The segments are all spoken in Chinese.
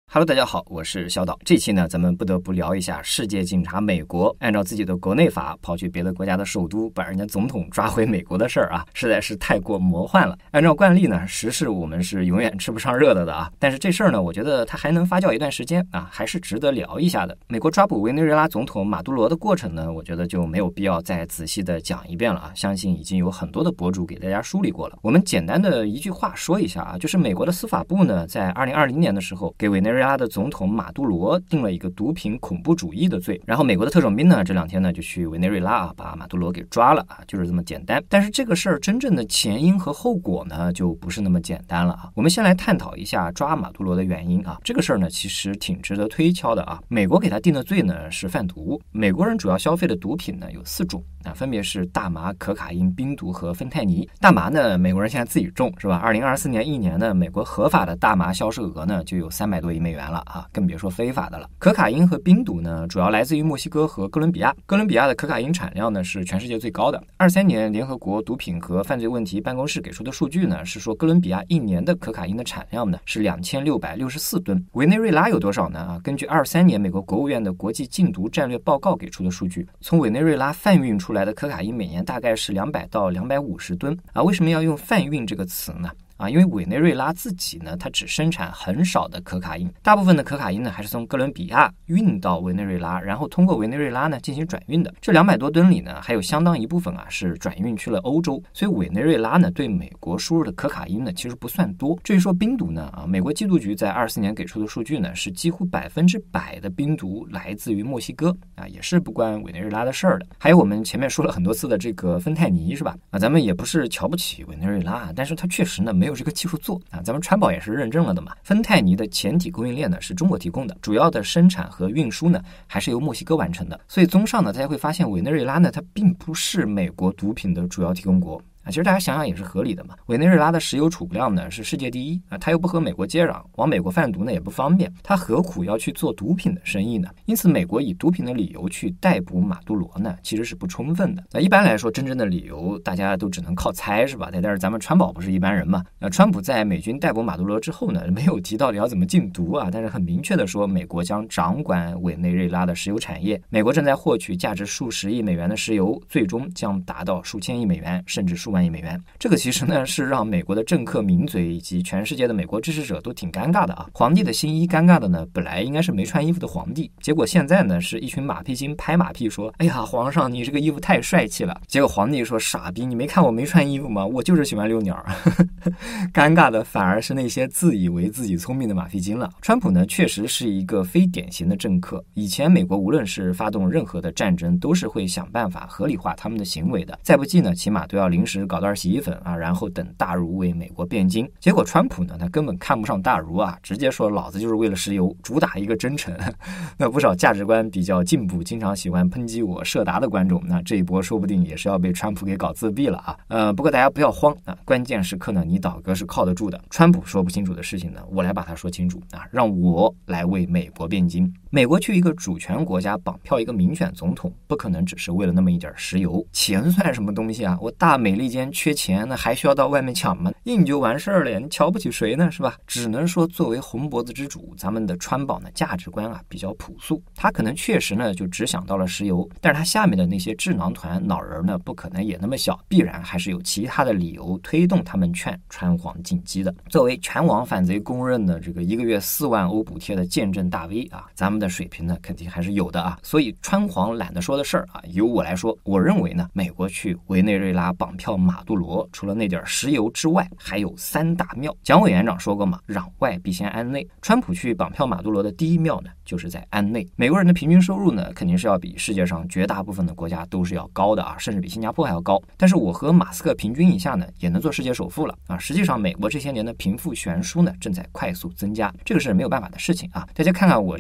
Hello， 大家好，我是小岛。这期呢，咱们不得不聊一下世界警察美国按照自己的国内法跑去别的国家的首都，把人家总统抓回美国的事儿啊，实在是太过魔幻了。按照惯例呢，时事我们是永远吃不上热的啊。但是这事儿呢，我觉得它还能发酵一段时间啊，还是值得聊一下的。美国抓捕委内瑞拉总统马杜罗的过程呢，我觉得就没有必要再仔细的讲一遍了啊，相信已经有很多的博主给大家梳理过了。我们简单的一句话说一下啊，就是美国的司法部呢，在2020年的时候给委内瑞拉的总统马杜罗定了一个毒品恐怖主义的罪，然后美国的特种兵呢这2天呢就去委内瑞拉啊把马杜罗给抓了啊，就是这么简单。但是这个事儿真正的前因和后果呢就不是那么简单了啊。我们先来探讨一下抓马杜罗的原因啊，这个事儿呢其实挺值得推敲的啊。美国给他定的罪呢是贩毒，美国人主要消费的毒品呢有4种啊，分别是大麻、可卡因、冰毒和芬太尼。大麻呢美国人现在自己种是吧，2024年1年呢美国合法的大麻销售额呢就有300多亿美元了啊，更别说非法的了。可卡因和冰毒呢主要来自于墨西哥和哥伦比亚，哥伦比亚的可卡因产量呢是全世界最高的。23年联合国毒品和犯罪问题办公室给出的数据呢是说哥伦比亚1年的可卡因的产量呢是2664吨。委内瑞拉有多少呢啊？根据23年美国国务院的国际禁毒战略报告给出的数据，从委内瑞拉贩运出来的可卡因每年大概是200到250吨啊。为什么要用贩运这个词呢？因为委内瑞拉自己呢，它只生产很少的可卡因，大部分的可卡因呢还是从哥伦比亚运到委内瑞拉，然后通过委内瑞拉呢进行转运的。这200多吨里呢，还有相当一部分啊是转运去了欧洲，所以委内瑞拉呢对美国输入的可卡因呢其实不算多。至于说冰毒呢美国缉毒局在24年给出的数据呢是几乎100%的冰毒来自于墨西哥啊，也是不关委内瑞拉的事儿的。还有我们前面说了很多次的这个芬太尼是吧？咱们也不是瞧不起委内瑞拉，但是它确实呢没有这个技术做啊，咱们川宝也是认证了的嘛。芬太尼的前体供应链呢是中国提供的，主要的生产和运输呢还是由墨西哥完成的。所以综上呢，大家会发现委内瑞拉呢它并不是美国毒品的主要提供国。其实大家想想也是合理的嘛，委内瑞拉的石油储量呢是世界第一啊，它又不和美国接壤，往美国贩毒呢也不方便，它何苦要去做毒品的生意呢？因此美国以毒品的理由去逮捕马杜罗呢其实是不充分的。那一般来说真正的理由大家都只能靠猜是吧？但是咱们川宝不是一般人嘛，川普在美军逮捕马杜罗之后呢没有提到底要怎么禁毒啊，但是很明确的说美国将掌管委内瑞拉的石油产业，美国正在获取价值数十亿美元的石油，最终将达到数千亿美元甚至数万亿美元。这个其实呢是让美国的政客名嘴以及全世界的美国支持者都挺尴尬的啊。皇帝的新衣尴尬的呢本来应该是没穿衣服的皇帝，结果现在呢是一群马屁精拍马屁说，哎呀皇上你这个衣服太帅气了，结果皇帝说傻逼，你没看我没穿衣服吗？我就是喜欢遛鸟。尴尬的反而是那些自以为自己聪明的马屁精了。川普呢确实是一个非典型的政客，以前美国无论是发动任何的战争都是会想办法合理化他们的行为的，再不济呢起码都要临时搞段洗衣粉啊，然后等大儒为美国辩经。结果川普呢他根本看不上大儒啊，直接说老子就是为了石油，主打一个真诚。那不少价值观比较进步，经常喜欢抨击我社达的观众，那这一波说不定也是要被川普给搞自闭了啊。不过大家不要慌啊，关键时刻呢你倒戈是靠得住的。川普说不清楚的事情呢，我来把它说清楚啊，让我来为美国辩经。美国去一个主权国家绑票一个民选总统，不可能只是为了那么一点石油，钱算什么东西啊？我大美利坚缺钱，那还需要到外面抢吗？硬就完事儿了，你瞧不起谁呢？是吧？只能说作为红脖子之主，咱们的川宝呢价值观啊比较朴素，他可能确实呢就只想到了石油，但是他下面的那些智囊团脑仁呢不可能也那么小，必然还是有其他的理由推动他们劝川皇进击的。作为全网反贼公认的这个1个月4万欧补贴的见证大 V 啊，咱们的水平呢肯定还是有的啊。所以川皇懒得说的事儿啊，由我来说，我认为呢，美国去委内瑞拉绑票马杜罗，除了那点石油之外，还有3大庙。蒋委员长说过嘛，攘外必先安内。川普去绑票马杜罗的第一庙呢，就是在安内。美国人的平均收入呢，肯定是要比世界上绝大部分的国家都是要高的啊，甚至比新加坡还要高。但是我和马斯克平均以下呢，也能做世界首富了啊。实际上，美国这些年的贫富悬殊呢，正在快速增加，这个是没有办法的事情啊。大家看看我这个前面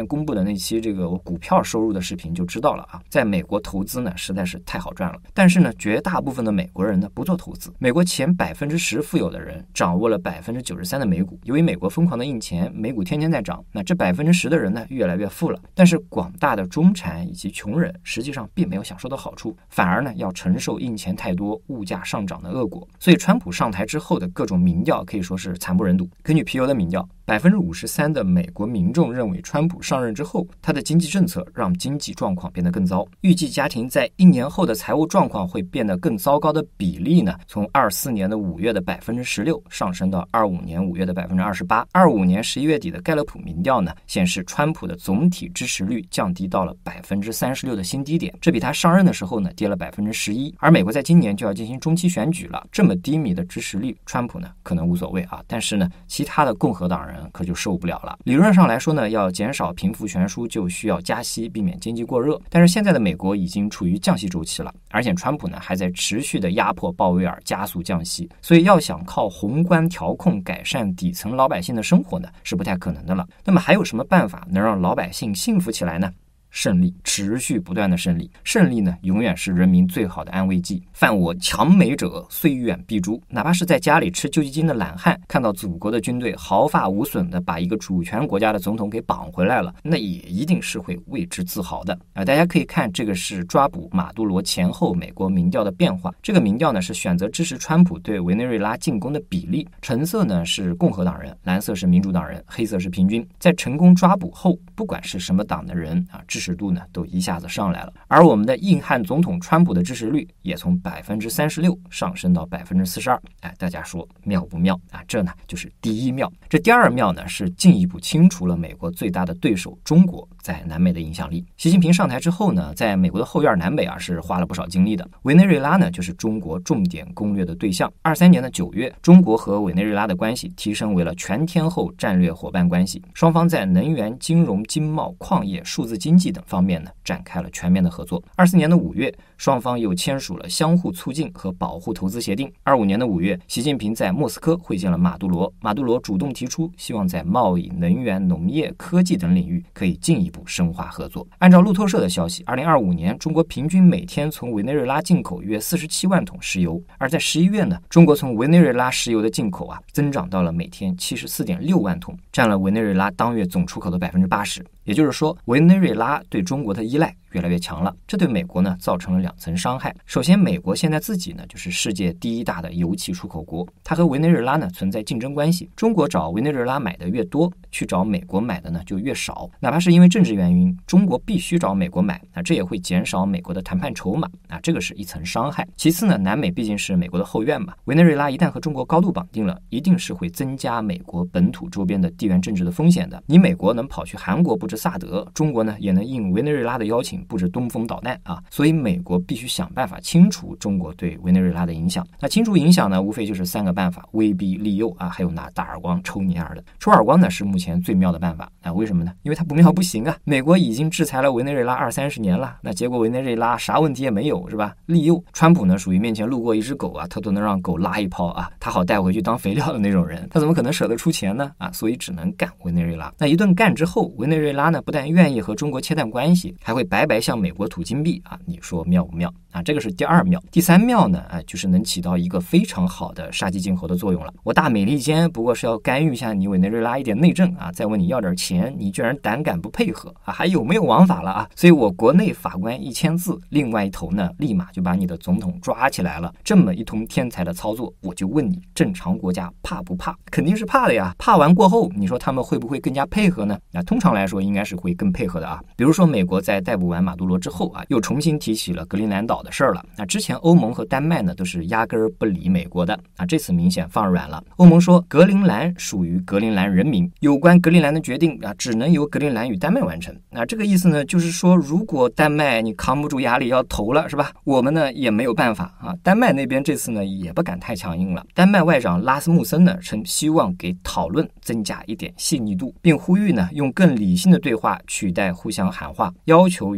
公布的那期这个股票收入的视频就知道了啊，在美国投资呢实在是太好赚了。但是呢，绝大部分的美国人呢不做投资。美国前10%富有的人掌握了93%的美股，由于美国疯狂的印钱，美股天天在涨，那这10%的人呢越来越富了。但是广大的中产以及穷人实际上并没有享受到好处，反而呢要承受印钱太多、物价上涨的恶果。所以川普上台之后的各种民调可以说是惨不忍睹。根据皮尤的民调，53%的美国民众认为川普上任之后，他的经济政策让经济状况变得更糟。预计家庭在1年后的财务状况会变得更糟糕的比例呢，从24年的5月的16%上升到25年5月的28%。25年11月底的盖勒普民调呢，显示川普的总体支持率降低到了36%的新低点，这比他上任的时候呢跌了11%。而美国在今年就要进行中期选举了，这么低迷的支持率，川普呢可能无所谓啊，但是呢，其他的共和党人可就受不了了。理论上来说呢，要减少贫富悬殊就需要加息，避免经济过热。但是现在的美国已经处于降息周期了，而且川普呢还在持续的压迫鲍威尔加速降息，所以要想靠宏观调控改善底层老百姓的生活呢，是不太可能的了。那么还有什么办法能让老百姓幸福起来呢？胜利，持续不断的胜利。胜利呢，永远是人民最好的安慰剂。犯我强美者，虽远必诛。哪怕是在家里吃救济金的懒汉，看到祖国的军队毫发无损的把一个主权国家的总统给绑回来了，那也一定是会为之自豪的。大家可以看，这个是抓捕马杜罗前后美国民调的变化。这个民调呢，是选择支持川普对委内瑞拉进攻的比例。橙色呢是共和党人，蓝色是民主党人，黑色是平均。在成功抓捕后，不管是什么党的人啊，支持度呢都一下子上来了。而我们的硬汉总统川普的支持率也从36%上升到42%。大家说妙不妙啊？这呢就是第一妙。这第二妙呢是进一步清除了美国最大的对手中国在南美的影响力。习近平上台之后呢，在美国的后院南北啊是花了不少精力的。委内瑞拉呢就是中国重点攻略的对象。23年的9月，中国和委内瑞拉的关系提升为了全天候战略伙伴关系，双方在能源、金融、经贸、矿业、数字经济等方面呢展开了全面的合作。24年的5月，双方又签署了相互促进和保护投资协定。25年的5月，习近平在莫斯科会见了马杜罗，马杜罗主动提出希望在贸易、能源、农业、科技等领域可以进一步深化合作。按照路透社的消息，2025年中国平均每天从委内瑞拉进口约47万桶石油，而在11月呢，中国从委内瑞拉石油的进口增长到了每天74.6万桶，占了委内瑞拉当月总出口的80%。也就是说，委内瑞拉对中国的依赖越来越强了，这对美国呢造成了2层伤害。首先，美国现在自己呢就是世界第1大的油气出口国，它和委内瑞拉呢存在竞争关系。中国找委内瑞拉买的越多，去找美国买的呢就越少。哪怕是因为政治原因，中国必须找美国买，这也会减少美国的谈判筹码，这个是一层伤害。其次呢，南美毕竟是美国的后院嘛，委内瑞拉一旦和中国高度绑定了，一定是会增加美国本土周边的地缘政治的风险的。你美国能跑去韩国布置萨德，中国呢也能应委内瑞拉的邀请布置东风导弹啊，所以美国必须想办法清除中国对委内瑞拉的影响。那清除影响呢，无非就是3个办法：威逼利诱还有拿大耳光抽你耳的。抽耳光呢是目前最妙的办法。为什么呢？因为它不妙不行啊！美国已经制裁了委内瑞拉20-30年了，那结果委内瑞拉啥问题也没有，是吧？利诱，川普呢属于面前路过一只狗他都能让狗拉一泡他好带回去当肥料的那种人，他怎么可能舍得出钱呢？所以只能干委内瑞拉。那一顿干之后，委内瑞拉呢不但愿意和中国切断关系，还会白白向美国吐金币你说妙不妙？这个是第2妙。第3妙呢就是能起到一个非常好的杀鸡儆猴的作用了。我大美利坚不过是要干预一下你委内瑞拉一点内政再问你要点钱，你居然胆敢不配合还有没有王法了所以我国内法官1000字，另外一头呢立马就把你的总统抓起来了。这么一通天才的操作，我就问你，正常国家怕不怕？肯定是怕的呀。怕完过后，你说他们会不会更加配合呢？通常来说应该是会更配合的比如说美国在逮捕完马杜罗之后又重新提起了格陵兰岛的事儿了。之前欧盟和丹麦呢都是压根儿不理美国的这次明显放软了。欧盟说格陵兰属于格陵兰人民，有关格陵兰的决定只能由格陵兰与丹麦完成。这个意思呢就是说，如果丹麦你扛不住压力要投了是吧，我们呢也没有办法丹麦那边这次呢也不敢太强硬了。丹麦外长拉斯穆森呢称希望给讨论增加一点细腻度，并呼吁呢用更理性的对话取代互相喊话，要求与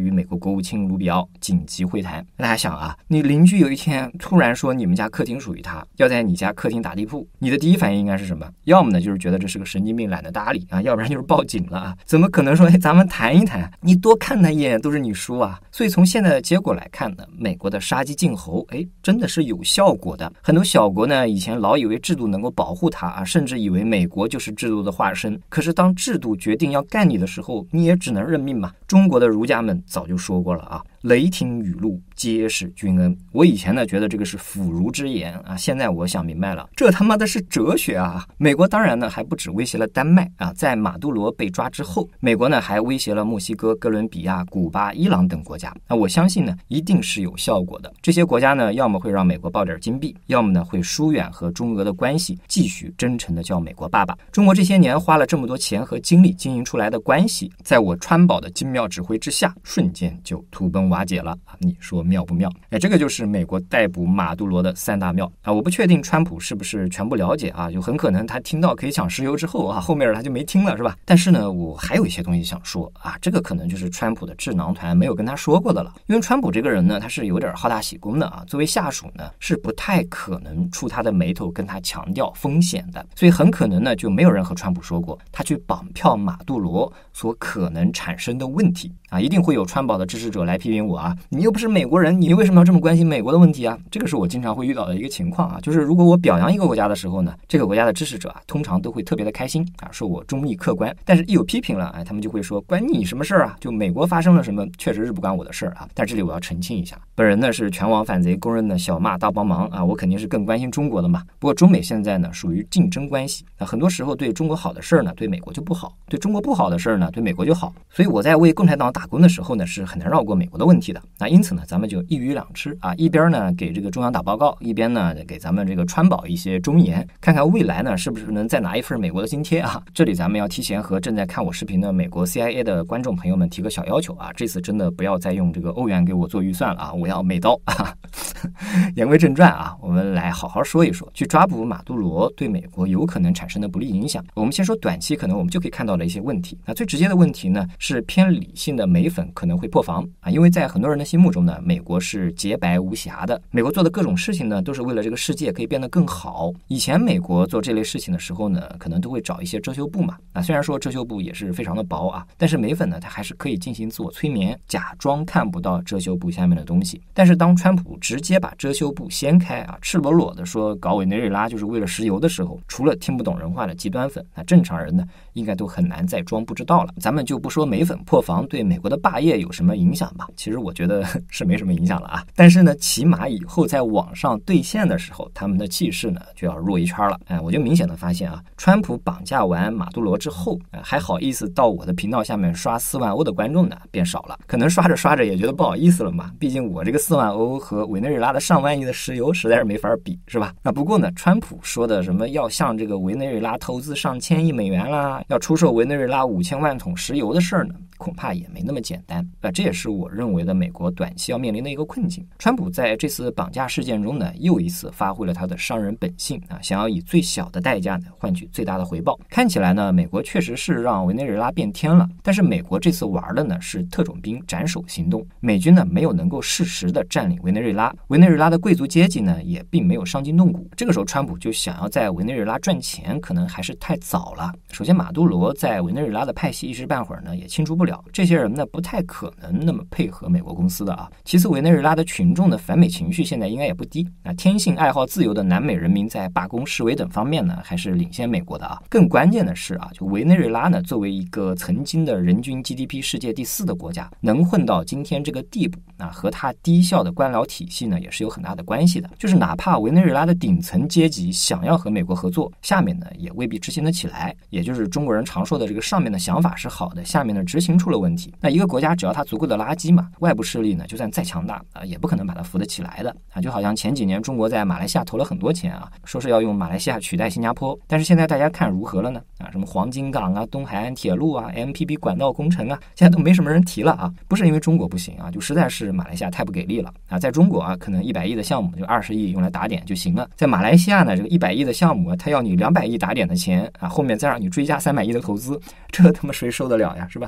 与美国国务卿卢比奥紧急会谈。大家想啊，你邻居有一天突然说你们家客厅属于他，要在你家客厅打地铺，你的第一反应应该是什么？要么呢就是觉得这是个神经病懒得搭理啊，要不然就是报警了啊。怎么可能说咱们谈一谈，你多看他一眼都是你输啊。所以从现在的结果来看呢，美国的杀鸡儆猴真的是有效果的。很多小国呢以前老以为制度能够保护它啊，甚至以为美国就是制度的化身，可是当制度决定要干你的时候，你也只能认命嘛。中国的儒家们早就说过了啊，雷霆雨露皆是君恩。我以前呢觉得这个是腐儒之言啊，现在我想明白了，这他妈的是哲学啊！美国当然呢还不止威胁了丹麦啊，在马杜罗被抓之后，美国呢还威胁了墨西哥、哥伦比亚、古巴、伊朗等国家。那我相信呢一定是有效果的。这些国家呢要么会让美国抱点金币，要么呢会疏远和中俄的关系，继续真诚的叫美国爸爸。中国这些年花了这么多钱和精力经营出来的关系，在我川宝的精妙指挥之下，瞬间就土崩瓦解了。你说妙不妙？这个就是美国逮捕马杜罗的3大妙啊！我不确定川普是不是全部了解啊，就很可能他听到可以抢石油之后啊，后面他就没听了，是吧？但是呢，我还有一些东西想说啊，这个可能就是川普的智囊团没有跟他说过的了。因为川普这个人呢，他是有点好大喜功的啊，作为下属呢，是不太可能触他的眉头跟他强调风险的，所以很可能呢，就没有人和川普说过他去绑票马杜罗所可能产生的问题啊，一定会有川宝的支持者来批评我啊，你又不是美国人，你为什么要这么关心美国的问题啊？这个是我经常会遇到的一个情况啊，就是如果我表扬一个国家的时候呢，这个国家的支持者啊，通常都会特别的开心啊，说我中立客观，但是一有批评了，他们就会说关你什么事儿啊？就美国发生了什么，确实是不关我的事儿啊。但这里我要澄清一下，本人呢是全网反贼公认的小骂大帮忙啊，我肯定是更关心中国的嘛。不过中美现在呢属于竞争关系啊，很多时候对中国好的事儿呢，对美国就不好；对中国不好的事儿呢，对美国就好。所以我在为共产党打工的时候呢，是很难绕过美国的问题的。那因此呢，咱们就一鱼两吃啊，一边呢给这个中央打报告，一边呢给咱们这个川宝一些忠言，看看未来呢是不是能再拿一份美国的津贴啊。这里咱们要提前和正在看我视频的美国 CIA 的观众朋友们提个小要求啊，这次真的不要再用这个欧元给我做预算了啊，我要美刀啊。言归正传啊，我们来好好说一说，去抓捕马杜罗对美国有可能产生的不利影响。我们先说短期可能我们就可以看到的一些问题。那最直接的问题呢，是偏理性的美粉可能会破防啊，因为在很多人的心目中呢，美国是洁白无瑕的，美国做的各种事情呢，都是为了这个世界可以变得更好。以前美国做这类事情的时候呢，可能都会找一些遮羞布嘛。那虽然说遮羞布也是非常的薄啊，但是美粉呢，它还是可以进行自我催眠，假装看不到遮羞布下面的东西。但是当川普直接把遮羞布掀开啊，赤裸裸的说搞委内瑞拉就是为了石油的时候，除了听不懂人话的极端粉，那正常人呢，应该都很难再装不知道了。咱们就不说美粉破防对美国的霸业有什么影响吧，其实我觉得是没什么影响了啊。但是呢，起码以后在网上兑现的时候，他们的气势呢就要弱一圈了。我就明显的发现啊，川普绑架完马杜罗之后，还好意思到我的频道下面刷4万欧的观众呢变少了，可能刷着刷着也觉得不好意思了嘛，毕竟我这个4万欧和委内瑞拉的上万亿的石油实在是没法比，是吧？那不过呢，川普说的什么要向这个委内瑞拉投资上千亿美元啦，要出售委内瑞拉5000万桶石油的事儿呢，恐怕也没那么简单。这也是我认为的美国短期要面临的一个困境。川普在这次绑架事件中呢，又一次发挥了他的商人本性啊，想要以最小的代价呢换取最大的回报。看起来呢，美国确实是让委内瑞拉变天了，但是美国这次玩的呢是特种兵斩首行动，美军呢没有能够适时的占领委内瑞拉，委内瑞拉的贵族阶级呢也并没有伤筋动骨。这个时候川普就想要在委内瑞拉赚钱，可能还是太早了。首先马杜罗在委内瑞拉的派系一时半会儿呢也清除不了，这些人呢不太可能那么配合美国公司的啊。其次委内瑞拉的群众的反美情绪现在应该也不低，天性爱好自由的南美人民在罢工示威等方面呢还是领先美国的啊。更关键的是啊，就委内瑞拉呢作为一个曾经的人均 GDP 世界第4的国家，能混到今天这个地步，和它低效的官僚体系呢也是有很大的关系的。就是哪怕委内瑞拉的顶层阶级想要和美国合作，下面呢也未必执行得起来，也就是中国人常说的这个上面的想法是好的，下面的执行出了问题。那一个国家只要它足够的垃圾嘛，外部势力呢就算再强大也不可能把它扶得起来的啊。就好像前几年中国在马来西亚投了很多钱啊，说是要用马来西亚取代新加坡，但是现在大家看如何了呢？什么黄金港啊、东海岸铁路啊、MPB 管道工程啊，现在都没什么人提了啊。不是因为中国不行啊，就实在是马来西亚太不给力了啊。在中国啊，可能100亿的项目就20亿用来打点就行了，在马来西亚呢，这个100亿的项目他要你200亿打点的钱啊，后面再让你追加300亿的投资，这他妈谁受得了呀，是吧？委内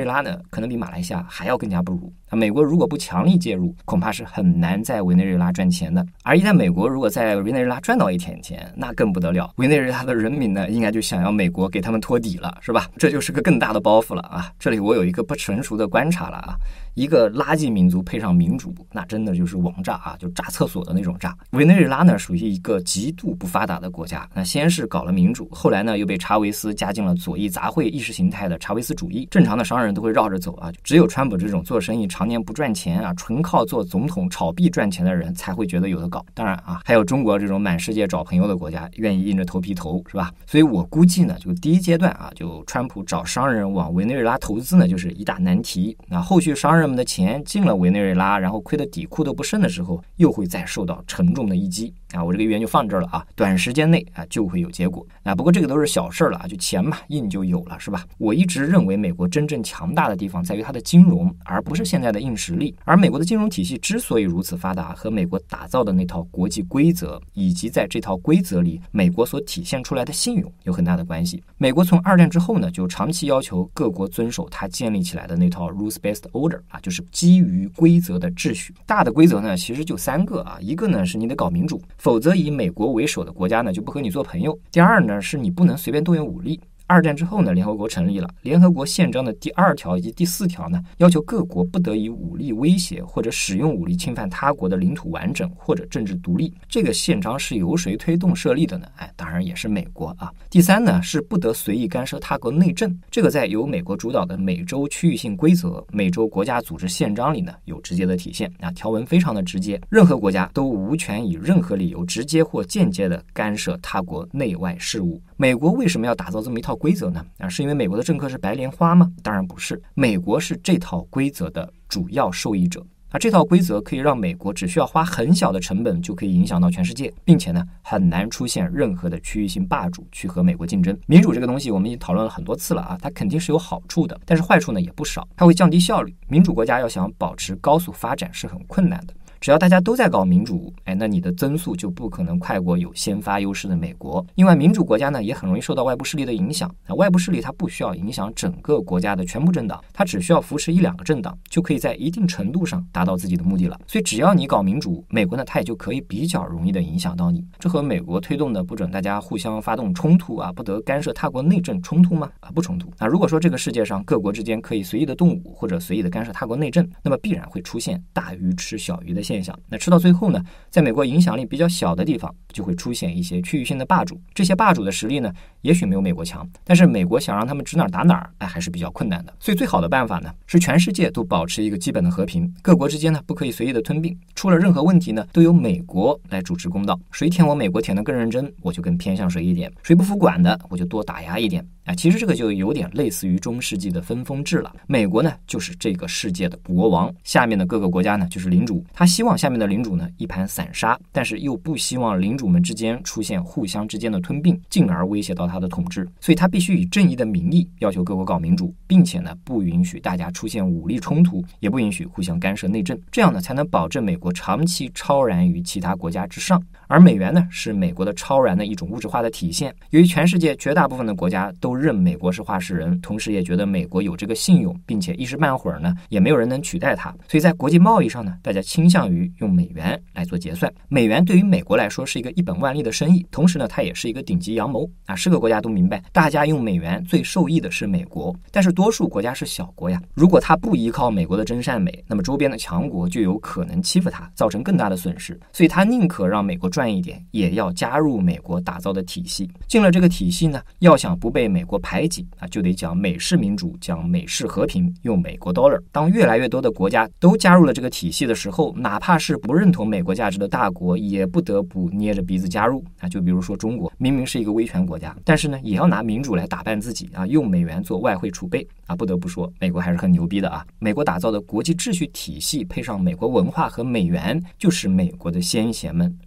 瑞拉呢，可能比马来西亚还要更加不如。美国如果不强力介入，恐怕是很难在委内瑞拉赚钱的。而一旦美国如果在委内瑞拉赚到一点钱，那更不得了。委内瑞拉的人民呢，应该就想要美国给他们托底了，是吧？这就是个更大的包袱了啊！这里我有一个不成熟的观察了啊。一个垃圾民族配上民主，那真的就是王炸啊，就炸厕所的那种炸。委内瑞拉呢，属于一个极度不发达的国家，那先是搞了民主，后来呢又被查韦斯加进了左翼杂烩意识形态的查韦斯主义。正常的商人都会绕着走啊，只有川普这种做生意常年不赚钱啊，纯靠做总统炒币赚钱的人才会觉得有的搞。当然啊，还有中国这种满世界找朋友的国家，愿意硬着头皮投，是吧？所以我估计呢，就第一阶段啊，就川普找商人往委内瑞拉投资呢，就是一大难题。那后续商人们的钱进了委内瑞拉，然后亏得底裤都不剩的时候，又会再受到沉重的一击啊！我这个预言就放这儿了啊，短时间内啊就会有结果啊。不过这个都是小事了啊，就钱嘛，印就有了，是吧？我一直认为美国真正强大的地方在于它的金融，而不是现在的硬实力。而美国的金融体系之所以如此发达，和美国打造的那套国际规则，以及在这套规则里美国所体现出来的信用有很大的关系。美国从二战之后呢，就长期要求各国遵守它建立起来的那套 rules-based order 啊，就是基于规则的秩序。大的规则呢，其实就3个啊，一个呢是你得搞民主，否则以美国为首的国家呢就不和你做朋友。第二呢是你不能随便动用武力。二战之后呢，联合国成立了。联合国宪章的第2条以及第4条呢，要求各国不得以武力威胁或者使用武力侵犯他国的领土完整或者政治独立。这个宪章是由谁推动设立的呢？当然也是美国啊。第3呢，是不得随意干涉他国内政。这个在由美国主导的美洲区域性规则、美洲国家组织宪章里呢，有直接的体现啊，条文非常的直接，任何国家都无权以任何理由直接或间接的干涉他国内外事务。美国为什么要打造这么一套规则呢？是因为美国的政客是白莲花吗？当然不是，美国是这套规则的主要受益者。这套规则可以让美国只需要花很小的成本就可以影响到全世界，并且呢，很难出现任何的区域性霸主去和美国竞争。民主这个东西我们已经讨论了很多次了啊，它肯定是有好处的，但是坏处呢也不少，它会降低效率。民主国家要想保持高速发展是很困难的。只要大家都在搞民主，那你的增速就不可能快过有先发优势的美国。另外，民主国家呢也很容易受到外部势力的影响。外部势力它不需要影响整个国家的全部政党，它只需要扶持1-2个政党，就可以在一定程度上达到自己的目的了。所以只要你搞民主，美国呢它也就可以比较容易的影响到你。这和美国推动的不准大家互相发动冲突啊，不得干涉他国内政冲突吗？不冲突。如果说这个世界上各国之间可以随意的动武或者随意的干涉他国内政，那么必然会出现大鱼吃小鱼的现象。那吃到最后呢，在美国影响力比较小的地方，就会出现一些区域性的霸主。这些霸主的实力呢，也许没有美国强，但是美国想让他们指哪儿打哪儿，还是比较困难的。所以最好的办法呢，是全世界都保持一个基本的和平，各国之间呢不可以随意的吞并，出了任何问题呢，都由美国来主持公道。谁舔我美国舔得更认真，我就更偏向谁一点；谁不服管的，我就多打压一点。其实这个就有点类似于中世纪的分封制了。美国呢就是这个世界的国王，下面的各个国家呢就是领主。他希望下面的领主呢一盘散沙，但是又不希望领主们之间出现互相之间的吞并，进而威胁到他的统治。所以他必须以正义的名义要求各国搞民主，并且呢不允许大家出现武力冲突，也不允许互相干涉内政，这样呢才能保证美国长期超然于其他国家之上。而美元呢是美国的超然的一种物质化的体现。由于全世界绝大部分的国家都认美国是话事人，同时也觉得美国有这个信用，并且一时半会儿呢也没有人能取代它，所以在国际贸易上呢，大家倾向于用美元来做结算。美元对于美国来说是一个一本万利的生意，同时呢它也是一个顶级阳谋啊。10个国家都明白，大家用美元最受益的是美国，但是多数国家是小国呀，如果它不依靠美国的真善美，那么周边的强国就有可能欺负它，造成更大的损失。所以它宁可让美国赚一点，也要加入美国打造的体系。进了这个体系呢，要想不被美国排挤啊，就得讲美式民主，讲美式和平，用美国 dollar。 当越来越多的国家都加入了这个体系的时候，哪怕是不认同美国价值的大国，也不得不捏着鼻子加入啊。就比如说中国，明明是一个威权国家，但是呢也要拿民主来打扮自己啊，用美元做外汇储备啊。不得不说美国还是很牛逼的啊。美国打造的国际秩序体系配上美国文化和美元，就是美国的先贤们留给美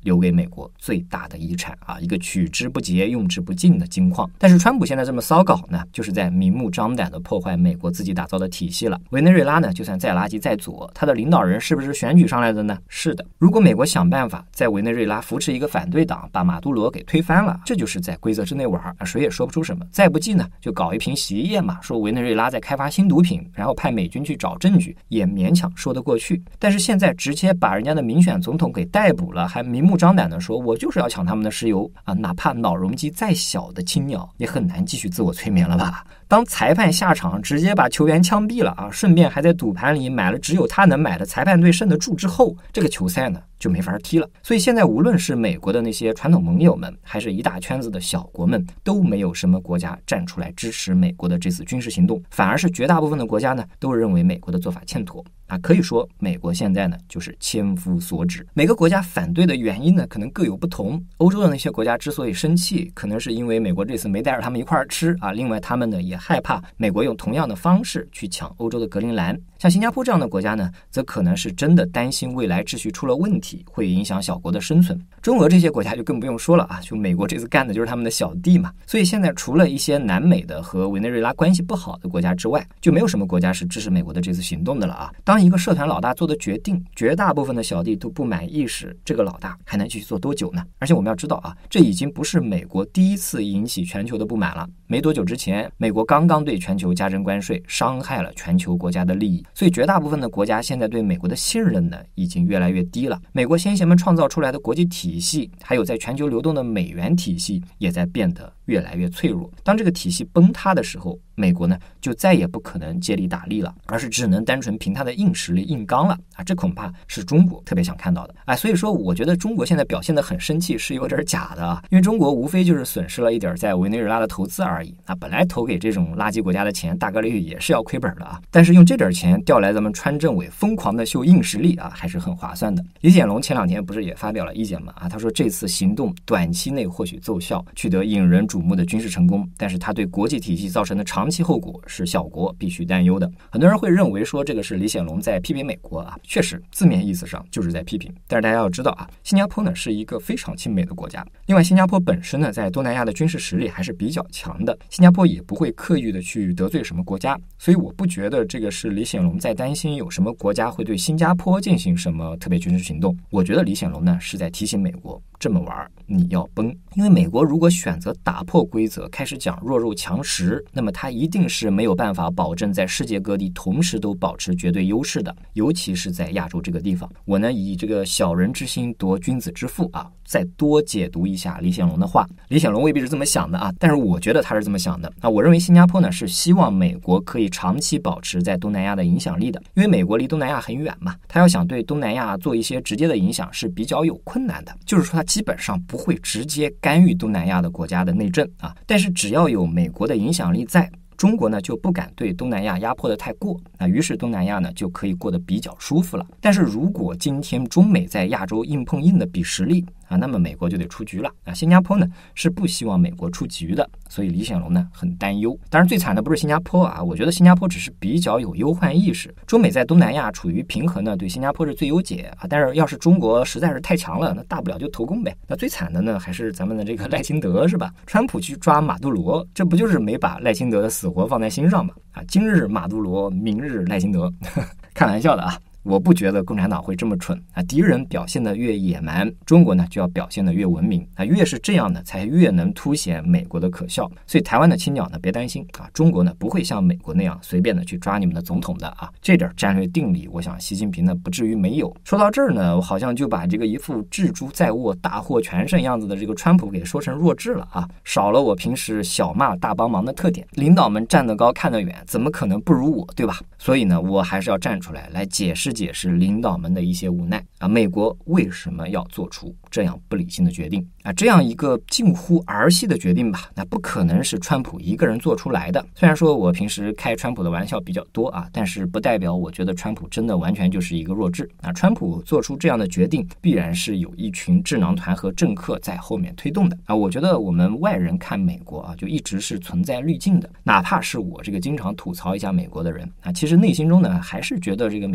美国最大的遗产啊，一个取之不竭用之不尽的金矿。但是川普现在这么骚搞呢，就是在明目张胆的破坏美国自己打造的体系了。委内瑞拉呢，就算再垃圾再左，他的领导人是不是选举上来的呢？是的。如果美国想办法在委内瑞拉扶持一个反对党，把马杜罗给推翻了，这就是在规则之内玩啊，谁也说不出什么。再不济呢，就搞一瓶洗衣液嘛，说委内瑞拉在开发新毒品，然后派美军去找证据，也勉强说得过去。但是现在直接把人家的民选总统给逮捕了，还明目张胆的说我就是要抢他们的石油啊，哪怕脑容积再小的青鸟也很难继续自我催眠了吧。当裁判下场直接把球员枪毙了啊，顺便还在赌盘里买了只有他能买的裁判队胜的注之后，这个球赛呢就没法踢了。所以现在无论是美国的那些传统盟友们，还是一大圈子的小国们，都没有什么国家站出来支持美国的这次军事行动，反而是绝大部分的国家呢都认为美国的做法欠妥啊。可以说美国现在呢就是千夫所指。每个国家反对的原因呢可能各有不同。欧洲的那些国家之所以生气，可能是因为美国这次没带着他们一块儿吃啊，另外他们呢也害怕美国用同样的方式去抢欧洲的格陵兰。像新加坡这样的国家呢，则可能是真的担心未来秩序出了问题，会影响小国的生存。中俄这些国家就更不用说了啊，就美国这次干的就是他们的小弟嘛。所以现在除了一些南美的和委内瑞拉关系不好的国家之外，就没有什么国家是支持美国的这次行动的了啊。当一个社团老大做的决定，绝大部分的小弟都不满意时，这个老大还能继续做多久呢？而且我们要知道啊，这已经不是美国第一次引起全球的不满了。没多久之前，美国刚刚对全球加征关税，伤害了全球国家的利益。所以绝大部分的国家现在对美国的信任呢，已经越来越低了。美国先贤们创造出来的国际体系，还有在全球流动的美元体系，也在变得越来越脆弱。当这个体系崩塌的时候，美国呢就再也不可能借力打力了，而是只能单纯凭它的硬实力硬刚了啊！这恐怕是中国特别想看到的啊！所以说，我觉得中国现在表现得很生气是有点假的啊，因为中国无非就是损失了一点在委内瑞拉的投资而已啊，本来投给这种垃圾国家的钱，大概率也是要亏本的啊，但是用这点钱调来咱们川政委疯狂的秀硬实力啊，还是很划算的。李显龙前两天不是也发表了意见嘛啊，他说这次行动短期内或许奏效，取得引人瞩目的军事成功，但是他对国际体系造成的长期后果是小国必须担忧的。很多人会认为说这个是李显龙在批评美国啊，确实字面意思上就是在批评，但是大家要知道啊，新加坡呢是一个非常亲美的国家，另外新加坡本身呢在东南亚的军事实力还是比较强的，新加坡也不会刻意的去得罪什么国家，所以我不觉得这个是李显龙在担心有什么国家会对新加坡进行什么特别军事行动。我觉得李显龙呢是在提醒美国，这么玩你要崩。因为美国如果选择打破规则，开始讲弱肉强食，那么它一定是没有办法保证在世界各地同时都保持绝对优势的，尤其是在亚洲这个地方。我呢以这个小人之心夺君子之腹啊，再多解读一下李显龙的话。李显龙未必是这么想的啊，但是我觉得他是这么想的啊。我认为新加坡呢是希望美国可以长期保持在东南亚的影响力的，因为美国离东南亚很远嘛，他要想对东南亚做一些直接的影响是比较有困难的，就是说他基本上不会直接干预东南亚的国家的内政啊，但是只要有美国的影响力在，中国呢就不敢对东南亚压迫的太过啊，于是东南亚呢就可以过得比较舒服了。但是如果今天中美在亚洲硬碰硬的比实力啊，那么美国就得出局了啊。新加坡呢是不希望美国出局的，所以李显龙呢很担忧。当然最惨的不是新加坡啊，我觉得新加坡只是比较有忧患意识。中美在东南亚处于平衡呢，对新加坡是最优解啊。但是要是中国实在是太强了，那大不了就投共呗。那最惨的呢还是咱们的这个赖清德是吧？川普去抓马杜罗，这不就是没把赖清德的死活放在心上吗？啊，今日马杜罗，明日赖清德，开玩笑的啊。我不觉得共产党会这么蠢啊！敌人表现得越野蛮，中国呢就要表现得越文明啊！越是这样呢，才越能凸显美国的可笑。所以台湾的青鸟呢，别担心啊，中国呢不会像美国那样随便的去抓你们的总统的啊！这点战略定力，我想习近平呢不至于没有。说到这儿呢，我好像就把这个一副智猪在握、大获全胜样子的这个川普给说成弱智了啊！少了我平时小骂大帮忙的特点。领导们站得高看得远，怎么可能不如我，对吧？所以呢，我还是要站出来解释领导们的一些无奈啊！美国为什么要做出这样不理性的决定啊？这样一个近乎儿戏的决定吧，那不可能是川普一个人做出来的。虽然说我平时开川普的玩笑比较多啊，但是不代表我觉得川普真的完全就是一个弱智啊！川普做出这样的决定，必然是有一群智囊团和政客在后面推动的啊！我觉得我们外人看美国啊，就一直是存在滤镜的，哪怕是我这个经常吐槽一下美国的人啊，其实内心中呢还是觉得这个美国是非常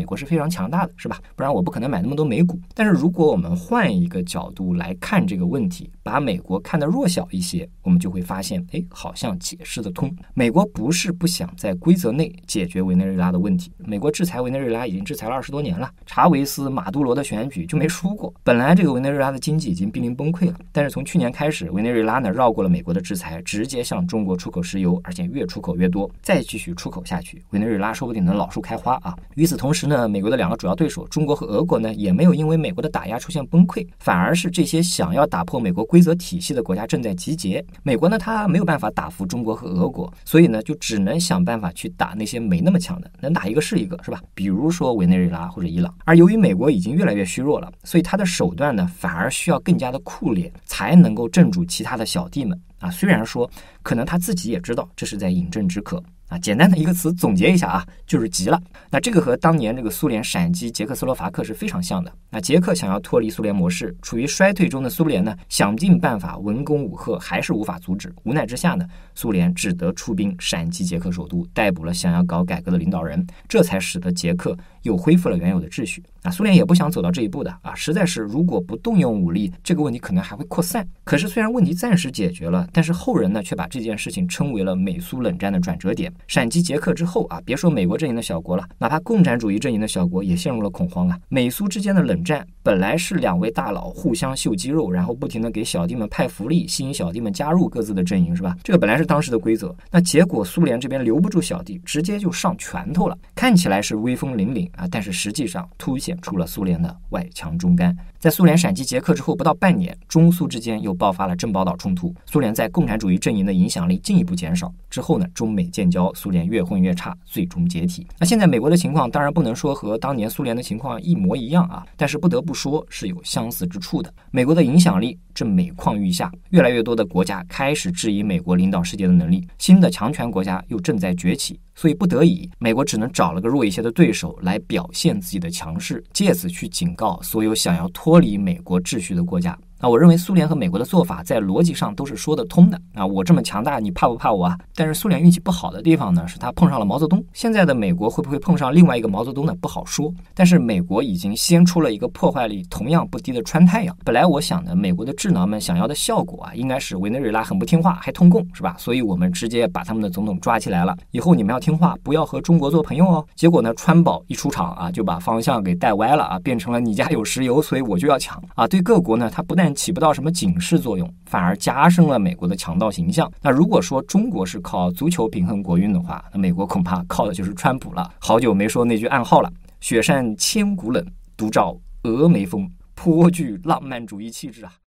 强大的，是吧？不然我不可能买那么多美股。但是如果我们换一个角度来看这个问题，把美国看得弱小一些，我们就会发现，好像解释得通。美国不是不想在规则内解决委内瑞拉的问题，美国制裁委内瑞拉已经制裁了20多年了，查韦斯、马杜罗的选举就没输过。本来这个委内瑞拉的经济已经濒临崩溃了，但是从去年开始，委内瑞拉呢绕过了美国的制裁，直接向中国出口石油，而且越出口越多，再继续出口下去，委内瑞拉说不定能老树开花啊！与此同时呢，美国的2个主要对手中国和俄国呢，也没有因为美国的打压出现崩溃，反而是这些想要打破美国规则体系的国家正在集结。美国呢，它没有办法打服中国和俄国，所以呢，就只能想办法去打那些没那么强的，能打一个是一个，是吧？比如说委内瑞拉或者伊朗。而由于美国已经越来越虚弱了，所以它的手段呢，反而需要更加的酷烈，才能够镇住其他的小弟们啊。虽然说可能他自己也知道这是在饮鸩止渴啊，简单的一个词总结一下啊，就是急了。那这个和当年这个苏联闪击捷克斯洛伐克是非常像的。那捷克想要脱离苏联模式，处于衰退中的苏联呢，想尽办法文攻武吓，还是无法阻止。无奈之下呢，苏联只得出兵闪击捷克首都，逮捕了想要搞改革的领导人，这才使得捷克又恢复了原有的秩序。啊，苏联也不想走到这一步的啊，实在是如果不动用武力，这个问题可能还会扩散。可是虽然问题暂时解决了，但是后人呢却把这件事情称为了美苏冷战的转折点。闪击捷克之后啊，别说美国阵营的小国了，哪怕共产主义阵营的小国也陷入了恐慌啊。美苏之间的冷战本来是2位大佬互相秀肌肉，然后不停的给小弟们派福利，吸引小弟们加入各自的阵营，是吧？这个本来是当时的规则。那结果苏联这边留不住小弟，直接就上拳头了，看起来是威风凛凛啊，但是实际上凸显出了苏联的外强中干。在苏联闪击捷克之后不到半年，中苏之间又爆发了珍宝岛冲突，苏联在共产主义阵营的影响力进一步减少。之后呢，中美建交，苏联越混越差，最终解体。那现在美国的情况当然不能说和当年苏联的情况一模一样啊，但是不得不说是有相似之处的。美国的影响力正每况愈下，越来越多的国家开始质疑美国领导世界的能力，新的强权国家又正在崛起，所以不得已，美国只能找了个弱一些的对手来表现自己的强势，借此去警告所有想要脱离美国秩序的国家。我认为苏联和美国的做法在逻辑上都是说得通的啊！我这么强大，你怕不怕我啊？但是苏联运气不好的地方呢，是他碰上了毛泽东。现在的美国会不会碰上另外一个毛泽东呢？不好说。但是美国已经先出了一个破坏力同样不低的川太阳。本来我想呢，美国的智囊们想要的效果啊，应该是委内瑞拉很不听话，还通共，是吧？所以我们直接把他们的总统抓起来了，以后你们要听话，不要和中国做朋友哦。结果呢，川宝一出场啊，就把方向给带歪了啊，变成了你家有石油，所以我就要抢啊。对各国呢，它不但起不到什么警示作用，反而加深了美国的强盗形象。那如果说中国是靠足球平衡国运的话，那美国恐怕靠的就是川普了。好久没说那句暗号了，雪山千古冷，独照峨眉峰，颇具浪漫主义气质啊。